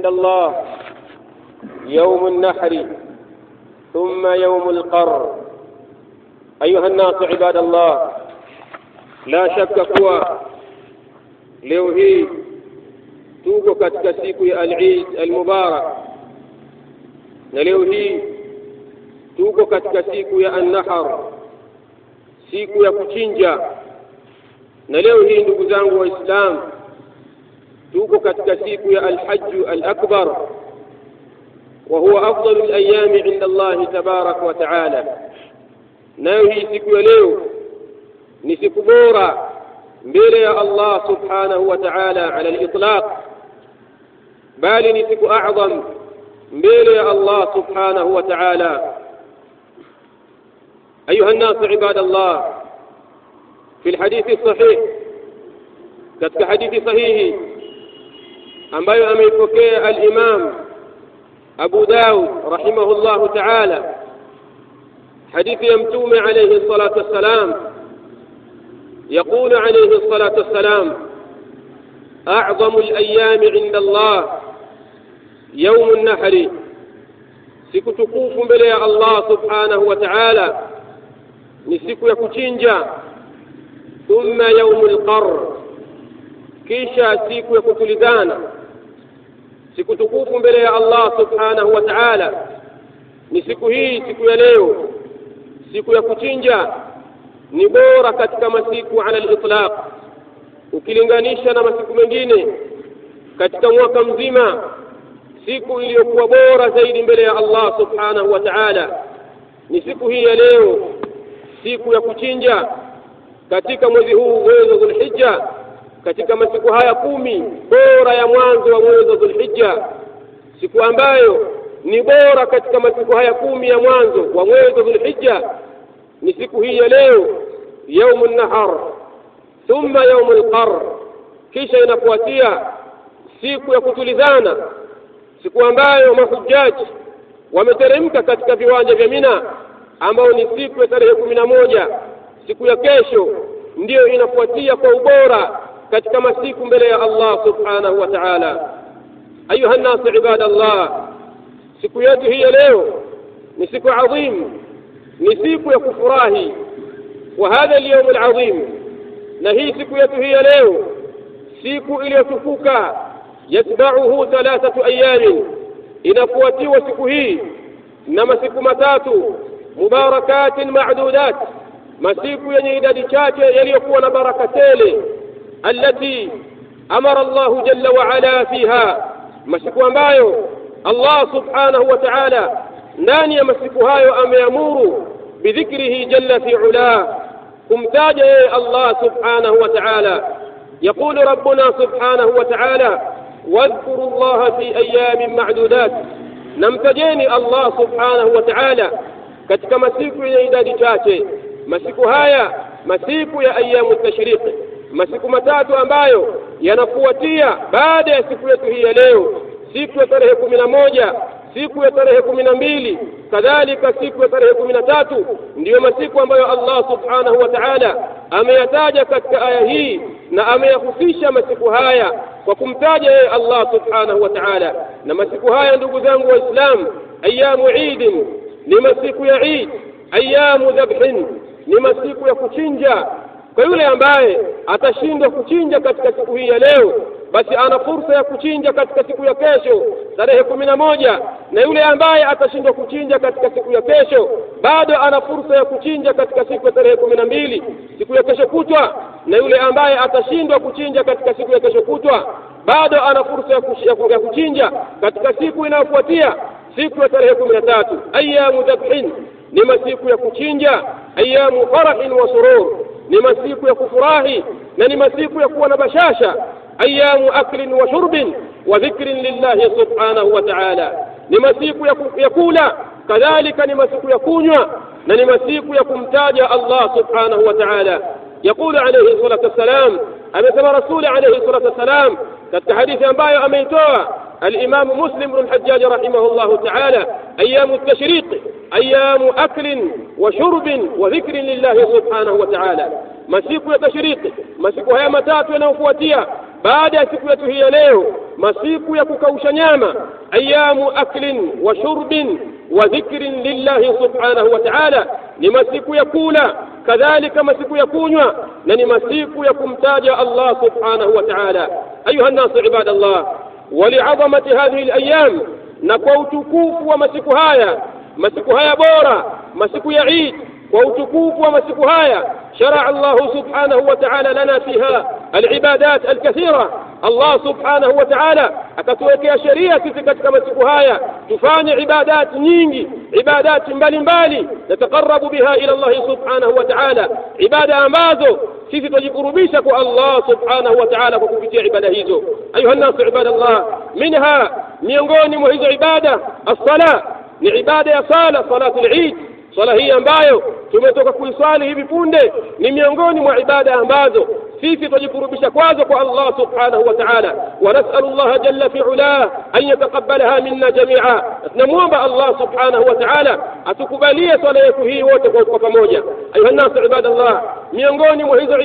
عند الله يوم النحر ثم يوم القر. أيها الناس عباد الله، لا شك kuwa leo hii tuko katika siku ya al-Eid al-Mubarak, na leo hii tuko katika siku ya an-Nahr, siku ya kuchinja. Na leo hii ndugu zangu waislamu, tuko katika siku ya al-Hajj al-Akbar, wa huwa afdalu al-ayyam 'inda Allah tabarak wa ta'ala. Nayo hii siku ya leo ni siku bora mbele ya Allah subhanahu wa ta'ala ala al-itlaq, bali ni siku a'zam mbele ya Allah subhanahu wa ta'ala. أيها الناس عباد الله، في الحديث الصحيح كتك حديث صحيح ambayo ameipokea al-Imam Abu Daud rahimahullah ta'ala, hadithi ya Mtume alayhi salatu wassalam. يقول عليه الصلاة والسلام: أعظم الأيام عند الله يوم النحر. siku tukufu mbele ya Allah subhanahu wa ta'ala ni siku ya kuchinja. Thumma yawmul qarr, kisha siku ya kutulizana. Siku tukufu mbele ya Allah subhanahu wa ta'ala ni siku hii, siku ya leo, siku ya kuchinja. Ni bora katika masiku ala al-itlaq, ukilinganisha na masiku mengine katika mwaka mzima. Siku iliyokuwa bora zaidi mbele ya Allah subhanahu wa ta'ala ni siku hii ya leo, siku ya kuchinja katika mwezi huu, mwezi wa Dhulhijja, katika masiku haya 10 bora ya mwanzo wa mwezi wa Dhulhijja. Siku ambayo ni bora katika masiku haya 10 ya mwanzo wa mwezi wa Dhulhijja ni siku hii ya leo, yaumun nahar thumma yaumul qarr, kisha inafuatia siku ya kutulizana, siku ambayo mahujaji wameteremka katika viwanja vya Mina, ambao ni siku ya tarehe 11. Siku ya kesho ndiyo inafuatia kwa ubora katika masiku mbele ya Allah subhanahu wa ta'ala. Ayuha nas ibadallah, siku yetu hii ya leo ni siku adhim, ni siku ya kufurahi. Wa hadha al-yawm al-azim, na hii siku yetu hii ya leo, siku iliyotukuka, yatba'uhu 3 ayyam, inafuatiwa siku hii na masiku matatu mubarakatin ma'dudat, masiku yenye idadi chache yaliyokuwa na baraka tele. Allati amara Allah jalla wa ala fiha, masiku ambayo Allah subhanahu wa ta'ala ndani ya masiku hayo ameamuru bidhikrihi jalla fi ula, kumtaja Allah subhanahu wa ta'ala. يقول ربنا سبحانه وتعالى: واذكروا الله في أيام معدودات. نمتجيني الله سبحانه وتعالى katika masiku ya idadi chache. Masiku haya masiku ya ayamu tashriq, masiku matatu ambayo yanafuatia baada ya siku yetu hii ya leo, siku ya tarehe 11, siku ya tarehe 12, kadhalika siku ya tarehe 13. Ndiyo masiku ambayo Allah subhanahu wa ta'ala ameyataja katika aya hii, na ameyahusisha masiku haya kwa kumtaja yeye Allah subhanahu wa ta'ala. Na masiku haya ndugu zangu waislamu, ayamu Eid, ni masiku ya Eid. Ayamu dhabhin, ni masiku ya kuchinja. Kwa yule ambaye atashindwa kuchinja katika siku hii ya leo, basi ana fursa ya kuchinja katika siku ya kesho tarehe 11. Na yule ambaye atashindwa kuchinja katika siku ya kesho, bado ana fursa ya kuchinja katika siku ya tarehe 12, siku ya kesho kutwa. Na yule ambaye atashindwa kuchinja katika siku ya kesho kutwa, bado ana fursa ya kuchinja katika siku inayofuatia, siku ya tarehe 13. Ayamu dhabhin, ni masiku ya kuchinja. Ayamu farahin wa surur, ni masiku ya kufurahi na ni masiku ya kuwa na bashasha. Ayamu aklin wa shurbin wa dhikrin lillahi subhanahu wa ta'ala, ni masiku ya kula, kadhalika ni masiku ya kunywa, na ni masiku ya kumtaja Allah subhanahu wa ta'ala. يقول عليه الصلاة والسلام، أمثل رسول عليه الصلاة والسلام katika hadithi ambayo ameitoa الإمام مسلم بن الحجاج رحمه الله تعالى: أيام التشريق أيام أكل وشرب وذكر لله سبحانه وتعالى. masiku ya tashriq, masiku haya matatu yanayofuatia baada ya siku yetu hii ya leo, masiku ya kukausha nyama, ayamu aklin wa shurbin wa dhikrin lillahi subhanahu wa ta'ala, ni masiku ya kula, kadhalika masiku ya kunywa, na ni masiku ya kumtaja Allah subhanahu wa ta'ala. Ayuha an-nasu ibadallah, wa li'azamati hadhihi al-ayyam, na kwa utukufu wa masiku haya bora, masiku ya Eid, kwa utukufu wa masiku haya شرع الله سبحانه وتعالى لنا فيها العبادات الكثيرة. الله سبحانه وتعالى akatuwekea sheria sisi katika masiku haya tufanye ibadat nyingi, ibadat mbalimbali, nataqarrabu biha ila Allah subhanahu wa ta'ala, ibada ambazo sisi tujikurubisha kwa Allah subhanahu wa ta'ala kwa kupitia ibada hizo. Ayuha an-nasu ibadallah, minha, miongoni mwa hizo ibada as-sala, ni ibada ya salatul Eid. Swala hii ambayo tumetoka kuiswali hivi punde ni miongoni mwa ibada ambazo sisi tujikurubisha kwazo kwa Allah subhanahu wa ta'ala. Wa nas'alu Allah jalla fi 'ala an yataqabbalaha minna jami'a, tunamuomba Allah subhanahu wa ta'ala atukubalie swala yetu hii wote kwa pamoja. Ayuha an-nasu ibadallah, miongoni mwa hizo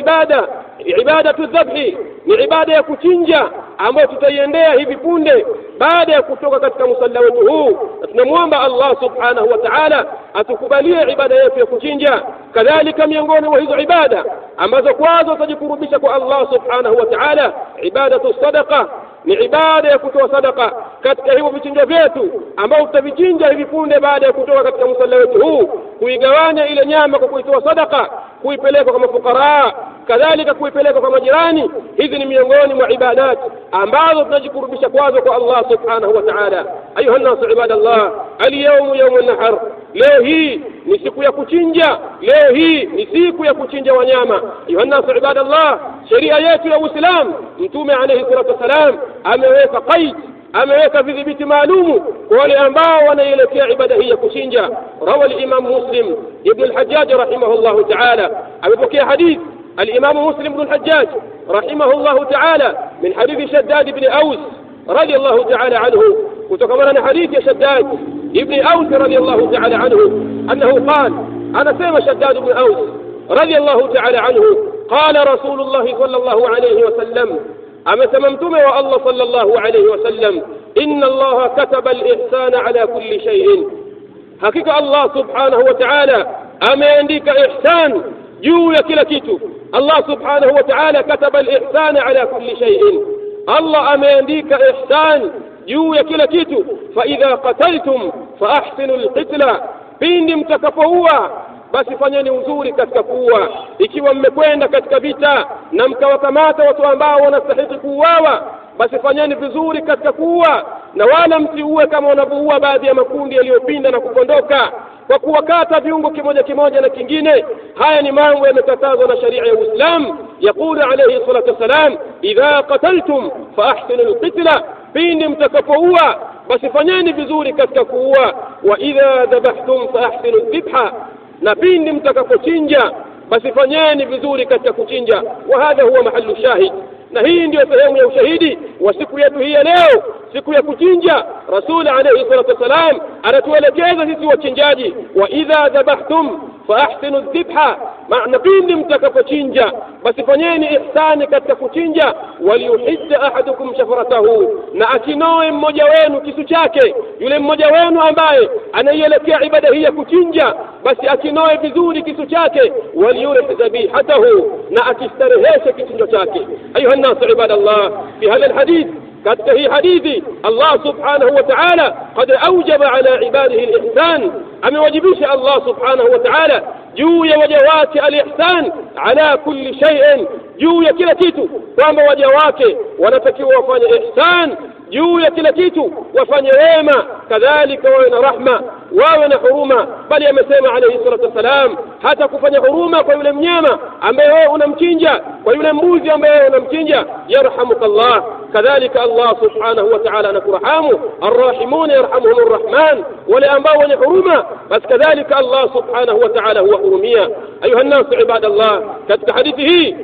ibadatu dhabhi, ni ibada ya kuchinja ambayo tutaiendea hivi punde baada ya kutoka katika musalla wetu huu. Tunamuomba Allah subhanahu wa ta'ala atukubalie ibada yetu ya kuchinja. Kadhalika miongoni mwa hizo ibada ambazo kwazo tutajikurubisha kwa Allah subhanahu wa ta'ala, ibadatu sadaqa, ni ibada ya kutoa sadaqa katika hivyo vichinja vyetu ambao tutavichinja hivi punde baada ya kutoka katika musalla wetu huu, kuigawanya ile nyama kwa kuitoa sadaqa, kuipeleka kwa mafukara, kadhalika kuipeleka kwa majirani. Hizi ni miongoni mwa ibadat ambazo tunajikurubisha kwazo kwa Allah subhanahu wa ta'ala. Ayuha an-nasu ibadallah, al-yawmu yawmun nahar, leo hii ni siku ya kuchinja, leo hii ni siku ya kuchinja wanyama. Ayuha an-nasu ibadallah, sheria yetu ya Uislamu, Mtume alayhi salatu wasalam ameweka qaid, ameweka vidhibiti maalumu kwa wale ambao wanaielekea ibada hii ya kuchinja. Rawa al-Imam Muslim ibn al-Hajjaj rahimahullah ta'ala, amepokea hadith الإمام مسلم بن الحجاج رحمه الله تعالى من حديث شداد بن أوس رضي الله تعالى عنه، وتكملنا حديث شداد بن أوس رضي الله تعالى عنه أنه قال، أنا سيما شداد بن أوس رضي الله تعالى عنه، قال رسول الله صلى الله عليه وسلم، أما سممتم والله صلى الله عليه وسلم، إن الله كتب الإحسان على كل شيء، حقيقة الله سبحانه وتعالى أما عندك إحسان juu ya kila kitu. Allah subhanahu wa ta'ala kataba al-ihsan ala kulli shay'in, Allah ameandika ihsan juu ya kila kitu. Fa idha qataltum fa ahsinu al-qitla, pindi mtakapoua basi fanyeni uzuri katika kuua. Ikiwa mmekwenda katika vita na mkawakamata watu ambao wanastahili kuuawa, basi fanyeni vizuri katika kuua, na wala msiue kama wanavyoua baadhi ya makundi yaliyopinda na kukondoka kwa kuwakata viungo kimoja kimoja na kingine. Haya ni mambo yamekatazwa na sharia ya Uislamu. Yaqulu alayhi salatu wasalam, idha qataltum fa ahsinu al-qitla, pindi mtakapoua basi fanyeni vizuri katika kuua. Wa idha dhabhtum fa ahsinu al-dhabha, na pindi mtakapochinja basi fanyeni vizuri katika kuchinja. Wa hadha huwa mahallu shahid, na hii ndio sehemu ya ushahidi wa siku yetu hii ya leo, siku ya kuchinja. Rasul alayhi salatu wasalam anatuelekeza sisi wachinjaji, wa idha dhabhtum fa ahsinu adh-dhabha, maana pindi mtakapochinja basi fanyeni ihsani katika kuchinja. Waliyuhidda ahadukum shafratahu, na akinoe mmoja wenu kisu chake. Yule mmoja wenu ambaye anaielekea ibada hii ya kuchinja basi akinoe vizuri kisu chake. Waliyurih dhabihatahu, na akistareheshe kichinjo chake. Ayuha an-nasu ibadallah, fi hadha al-hadith, katika hii hadithi Allah subhanahu wa ta'ala qad awjaba ala ibadihi al-ihsan, amewajibisha Allah subhanahu wa ta'ala juu ya waja wake al-ihsan ala kulli shay'in, juu ya kila kitu, kwamba waja wake wanatakiwa wafanye ihsan juu ya kila kitu, wafanye wema, kadhalika wawe na rahma, wawe na huruma. Bali amesema alayhi salatu wasalam, hata kufanya huruma kwa yule mnyama ambaye wewe unamchinja, kwa yule mbuzi ambaye wewe unamchinja, yarhamukallah. kadhalika Allah subhanahu wa ta'ala anakurahamu, arrahimuna yarhamuhumur rahman, wale ambao wenye huruma basi kadhalika Allah subhanahu wa ta'ala huwa hurumia. Ayuha an-nas ibadallah, katika hadithi hii mtume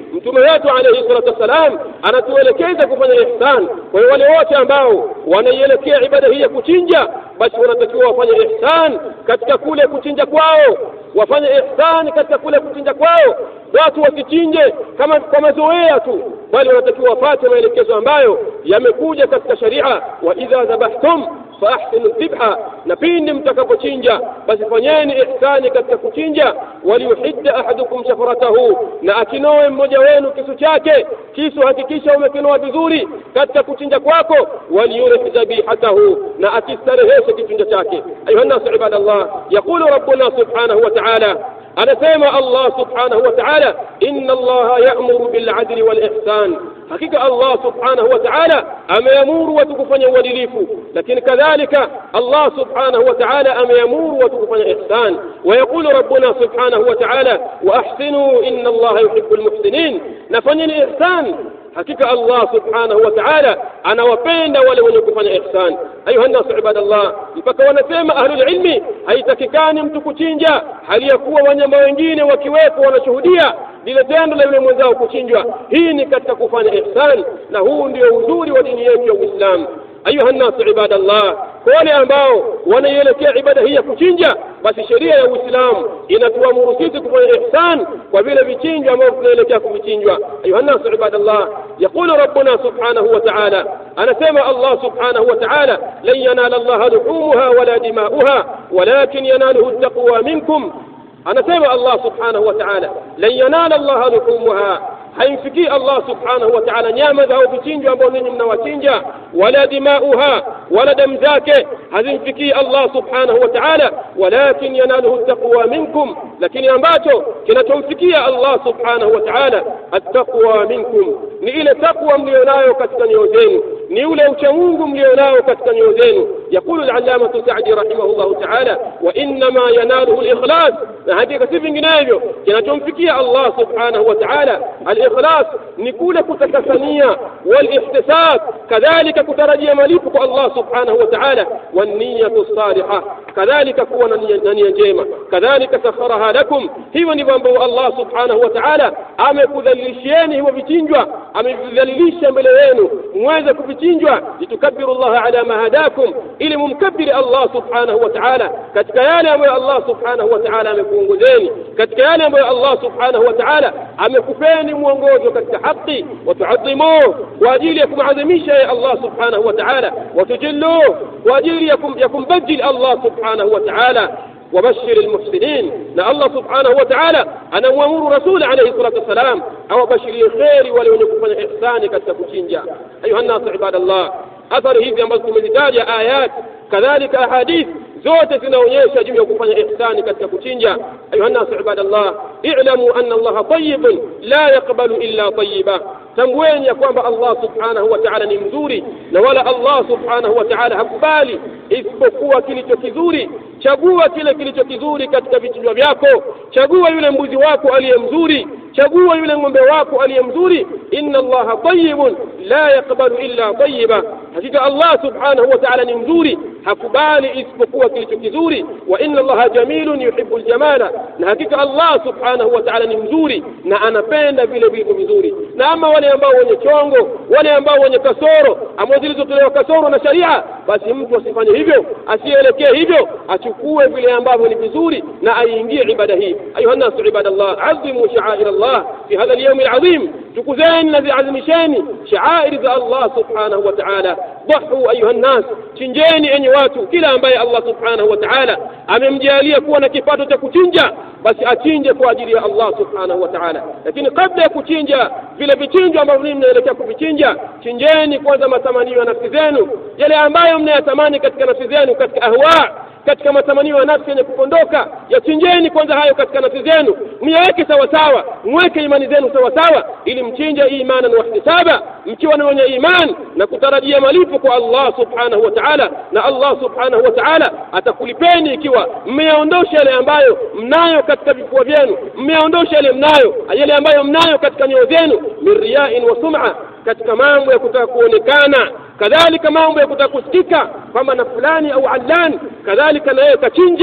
wetu alayhi salatu wasalam anatuelekeza kufanya ihsan. Kwa hiyo wale wote ambao wanaielekea ibada hii ya kuchinja, basi wanatakiwa wafanye ihsan katika kule kuchinja kwao, wafanye ihsan katika kule kuchinja kwao. Watu wasichinje kama kwa mazoea tu, bali wanatakiwa wafuate maelekezo ambayo yamekuja katika sharia. Wa idha dhabahtum fa ahsinu dhibha, na pindi mtakapochinja basi fanyeni ihsani katika kuchinja. Waliyuhidda ahadukum shafratahu, na akinoe mmoja wenu kisu chake. Kisu hakikisha umekinoa vizuri katika kuchinja kwako. Waliyurih dhabihatahu, na akistareheshe kichinja chake. Ayuha nasu ibadallah, yaqulu rabbuna subhanahu wa ta'ala, anasema Allah subhanahu wa ta'ala, inna Allah ya'muru bil adli wal ihsan, hakika Allah subhanahu wa ta'ala ameamuru watu kufanya uadilifu, lakini kadhalika Allah subhanahu wa ta'ala ameamuru watu kufanya ihsan. Wa yaqulu rabbuna subhanahu wa ta'ala, wa ahsinu inna Allah yuhibbul muhsinin, nafanyeni ihsan, hakika Allah subhanahu wa ta'ala anawapenda wale wenye kufanya ihsan. Ayuha nasu ibadallah, mpaka wanasema ahlul ilmi haitakikani mtu kuchinja hali ya kuwa wanyama wengine wakiwepo wanashuhudia lile tendo la yule mwenzao kuchinjwa. Hii ni katika kufanya ihsan, na huu ndio uzuri wa dini yetu ya Uislamu. Ayuha nasu ibadallah, kwa wale ambao wanaielekea ibada hii ya kuchinja, basi sheria ya Uislamu inatuamuru sisi kufanya ihsan kwa vile vichinjwa ambavyo tunaelekea kuvichinjwa. Ayuha nasu ibadallah, yaqulu rabbuna subhanahu wa ta'ala, anasema Allah subhanahu wa ta'ala, lan yanala Allah luhumuha wala dima'uha walakin yanaluhu at-taqwa minkum. Anasema Allah subhanahu wa ta'ala, lan yanala Allah luhumuha, haimfikii Allah subhanahu wa ta'ala nyama za vichinjwa ambao ninyi mnawachinja, wala dimauha, wala damu zake hazimfikii Allah subhanahu wa ta'ala, walakin yanaluhu at-taqwa minkum, lakini ambacho kinachomfikia Allah subhanahu wa ta'ala at-taqwa minkum ni ile takwa mlionayo katika nyoyo zenu, ni ule ucha Mungu mlionao katika nyoyo zenu. Yaqulu al-allamah Sa'di rahimahullah ta'ala, wa inma yanaluhu al-ikhlas, na hakika si vinginevyo kinachomfikia Allah subhanahu wa ta'ala al-ikhlas ni kule kutakasania, wal-ihtisab, kadhalika kutarajia malipo kwa Allah subhanahu wa ta'ala, wan-niyyatu as-salihah, kadhalika kuwa na nia njema. Kadhalika sakharaha lakum, hiyo ni mambo Allah subhanahu wa ta'ala amekudhalilishieni hiyo vichinjwa, amevidhalilisha mbele yenu muweze kuvichinjwa, litukabbiru Allah ala ma hadakum, ili mumkabbiri Allah subhanahu wa ta'ala katika yale ambayo Allah subhanahu wa ta'ala amekuongozeni, katika yale ambayo Allah subhanahu wa ta'ala amekupeni mwongozo katika haki. Watuadhimuhu, kwa ajili ya kumadhimisha Allah subhanahu wa ta'ala. Watujilluhu, kwa ajili ya kumbajil Allah subhanahu wa ta'ala. وبشر المحسنين، لا الله سبحانه وتعالى أنا وأمر رسول عليه الصلاة والسلام أو بشر الخير وليكون إحسانك التكوشينجا. أيها الناس عباد الله، أثر hivi ambazo tumezitaja ayat kadhalika ahadith zote zinaonyesha juu ya kufanya ihsani katika kuchinja. Ayuha nas ibadallah, i'lamu anna Allah tayyibun la yaqbalu illa tayyiba, tambueni ya kwamba Allah subhanahu wa ta'ala ni mzuri na wala Allah subhanahu wa ta'ala hakubali isipokuwa kilicho kizuri. Chagua kile kilicho kizuri katika vichinjwa vyako, chagua yule mbuzi wako aliye mzuri, chagua yule ng'ombe wako aliye mzuri. Inna Allah tayyibun la yaqbalu illa tayyiba, hakika Allah subhanahu wa ta'ala ni mzuri, hakubali isipokuwa kilicho kizuri. Wa inna Allah jamilun yuhibbul jamala, na hakika Allah subhanahu wa ta'ala ni mzuri na anapenda vile vilivyo vizuri. Na ama wale ambao wenye chongo, wale ambao wenye kasoro, ambao zilizotolewa kasoro na sharia, basi mtu asifanye hivyo, asielekee hivyo, achukue vile ambavyo ni vizuri na aingie ibada hii. Ayuha nasu ibadallah, azimu sha'air Allah fi hadha al-yawm al-azim, tukuzeni na ziazimisheni sha'air za Allah subhanahu wa ta'ala. Dhahu ayuha nas, chinjeni enyi watu, kila ambaye Allah subhanahu wa ta'ala amemjalia kuwa na kipato cha kuchinja, basi achinje kwa ajili ya Allah subhanahu wa ta'ala. Lakini kabla ya kuchinja vile vichinjo ambavyo mnaelekea kuvichinja, chinjeni kwanza matamanio ya nafsi zenu, yale ambayo mnayatamani katika nafsi zenu, katika ahwa, katika matamanio ya nafsi yenye kupondoka, yachinjeni kwanza hayo katika nafsi zenu, mweke sawa sawa, mweke imani zenu sawa sawa, ili mchinje imanan wa ihtisaba, mkiwa ni wenye imani na kutarajia malipo kwa Allah subhanahu wa ta'ala. Na Allah subhanahu wa ta'ala atakulipeni ikiwa mmeondosha yale ambayo mnayo katika vifua vyenu, mmeondosha yale ambayo mnayo katika nyoyo zenu, min riya'in wa sum'a, katika mambo ya kutaka kuonekana, kadhalika mambo ya kutaka kusikika kama na fulani au allan, kadhalika na yeye kachinja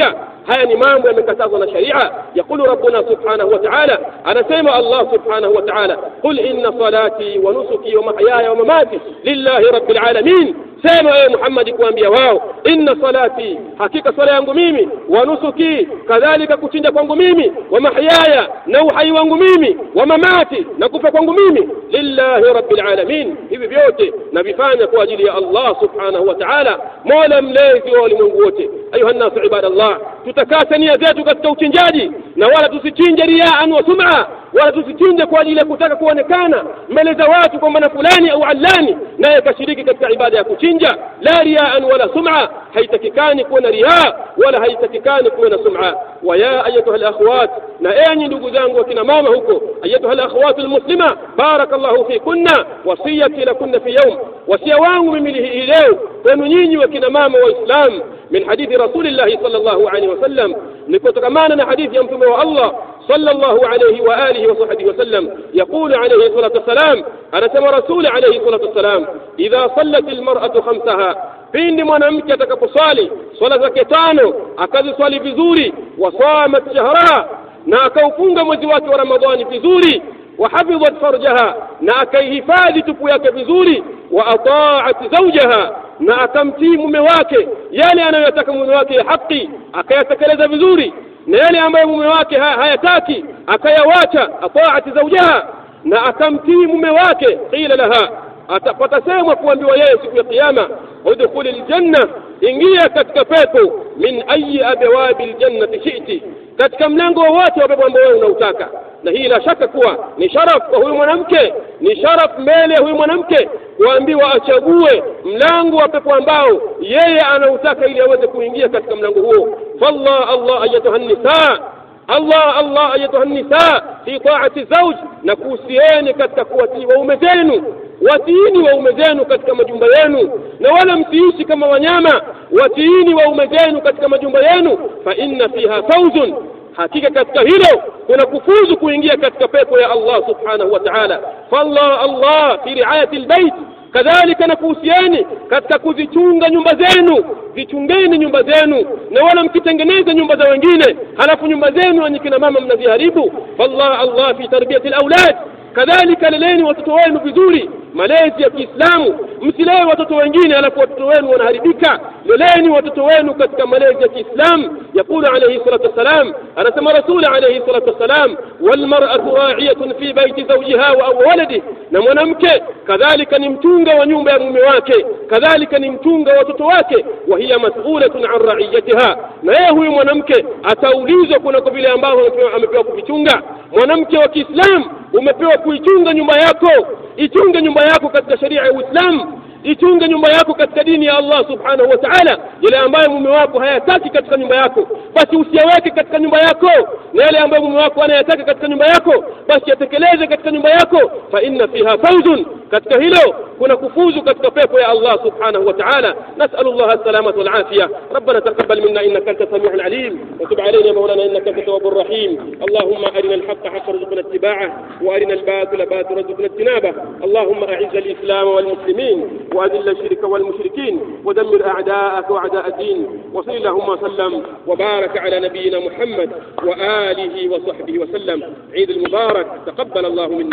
haya ni mambo yamekatazwa na sharia. Yakulu rabbuna subhanahu wa ta'ala, anasema Allah subhanahu wa ta'ala, qul inna salati wa nusuki wa mahyaya wa mamati lillahi rabbil alamin. Sema ewe Muhammad kuambia wao, inna salati, hakika swala yangu mimi, wa nusuki, kadhalika kuchinja kwangu mimi, wa mahyaya, na uhai wangu mimi, wa mamati, na kufa kwangu mimi, lillahi rabbil alamin. Hivi vyote navifanya kwa ajili ya Allah subhanahu wa ta'ala, mola mlezi wa ulimwengu wote. Ayuha nnasu ibadallah, tutakasa nia zetu katika uchinjaji, na wala tusichinje riaan wa sum'a, wala tusichinje kwa ajili ya kutaka kuonekana mbele za watu kwamba na fulani au allani naye kashiriki katika ibada ya kuchinja. La riaan wala sum'a, haitakikani kuwa na riaa wala haitakikani kuwa na sum'a. Wa ya ayatuha al-akhwat, na enyi ndugu zangu wakina mama huko, ayatuha al-akhwat al-muslima, barakallahu fikunna, wasiyati lakunna fi yawm, wasia wangu mimi hii leo kwenu nyinyi wakina mama waislamu, min hadithi rasulillahi sallallahu alayhi wasallam, ni kutokamana na hadithi ya mtume wa Allah sallallahu alayhi wa alihi wa sahbihi wasallam. Yaqulu alayhi salatu wassalam, anasema rasuli alayhi salatu wassalam, idha sallat almar'atu khamsaha, pindi mwanamke atakaposali swala zake tano akaziswali vizuri, wasamat shahra, na akaufunga mwezi wake wa Ramadhani vizuri, وحفظت فرجها, na akaihifadhi tupu yake vizuri, wa ata'at zawjaha, na akamtii mume wake yale anayotaka mume wake ya haki akayatekeleza vizuri, na yale ambayo mume wake hayataki akayawacha. Ata'at zawjaha, na akamtii mume wake, qila laha, atapatasemwa kuambiwa yeye siku ya kiyama, udkhul aljanna, ingia katika pepo, min ayi abwabil jannati shi'ti, katika mlango wote wa pepo ambao wewe unautaka. Na hii la shaka kuwa ni sharaf kwa huyu mwanamke, ni sharaf mbele ya huyu mwanamke kuambiwa achague mlango wa pepo ambao yeye anautaka ili aweze kuingia katika mlango huo. Falla Allah ayatuha nisa, Allah ayatuha nisa fi ta'ati zawj, na kuhusieni katika kuwatii waume zenu, watiini waume zenu katika majumba yenu, na wala msiishi kama wanyama. Watiini waume zenu katika majumba yenu, fa inna fiha fawzun, hakika katika hilo kuna kufuzu kuingia katika pepo ya Allah subhanahu wa ta'ala. Falla Allah fi riayati albayt, kadhalika na kuhusiani katika kuzichunga nyumba zenu. Zichungeni nyumba zenu, na wala mkitengeneza nyumba za wengine halafu nyumba zenu wenye kina mama mnaziharibu. Falla Allah fi tarbiyati alawlad, kadhalika leleni watoto wenu vizuri, malezi ya Kiislamu. Msilewe watoto wengine halafu watoto wenu wanaharibika. Leleni watoto wenu katika malezi ya Kiislamu. Yakulu alayhi salatu wassalam, anasema rasuli alayhi salatu wassalam, wal mar'atu ra'iyatun fi bayti zawjiha wa waladihi, na mwanamke kadhalika ni mchunga wa nyumba ya mume wake, kadhalika ni mchunga wa watoto wake. Wa hiya mas'ulatun an ra'iyatiha, na yeye huyu mwanamke ataulizwa kuna kwa vile ambao amepewa kuvichunga. Mwanamke wa Kiislamu umepewa kuichunga nyumba yako. Ichunge nyumba yako katika sharia ya Uislamu, ichunge nyumba yako katika dini ya Allah subhanahu wa ta'ala. Yale ambayo mume wako hayataki katika nyumba yako, basi usiyaweke katika nyumba yako, na yale ambayo mume wako anayataka katika nyumba yako, basi yatekeleze katika nyumba yako. Fa inna fiha fawzun, katika hilo kuna kufuzu katika pepo ya Allah subhanahu wa ta'ala. Nas'alu Allah as-salamata wal afiyah. Rabbana taqabbal minna innaka antas samiul alim, wa tub alayna mawlana innaka antat tawwabur rahim. Allahumma arina al-haqqa haqqan warzuqna ittiba'ah, wa arina al-batila batilan warzuqna ijtinabah. Allahumma a'izz al-islam wal muslimin, وأذل الشرك والمشركين، ودمر أعداءك وأعداء الدين. وصلى اللهم وسلم وبارك على نبينا محمد وآله وصحبه وسلم. عيد المبارك، تقبل الله منا.